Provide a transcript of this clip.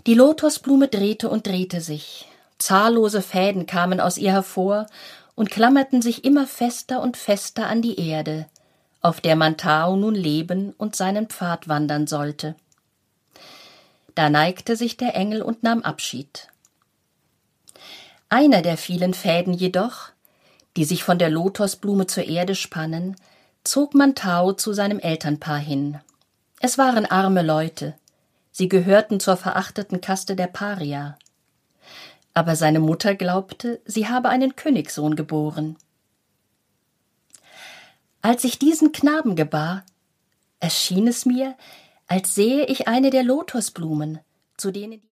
Die Lotosblume drehte und drehte sich. Zahllose Fäden kamen aus ihr hervor und klammerten sich immer fester und fester an die Erde, auf der Mantao nun leben und seinen Pfad wandern sollte. Da neigte sich der Engel und nahm Abschied. Einer der vielen Fäden jedoch, die sich von der Lotosblume zur Erde spannen, zog Mantao zu seinem Elternpaar hin. Es waren arme Leute. Sie gehörten zur verachteten Kaste der Paria. Aber seine Mutter glaubte, sie habe einen Königssohn geboren. Als ich diesen Knaben gebar, erschien es mir, als sähe ich eine der Lotosblumen, zu denen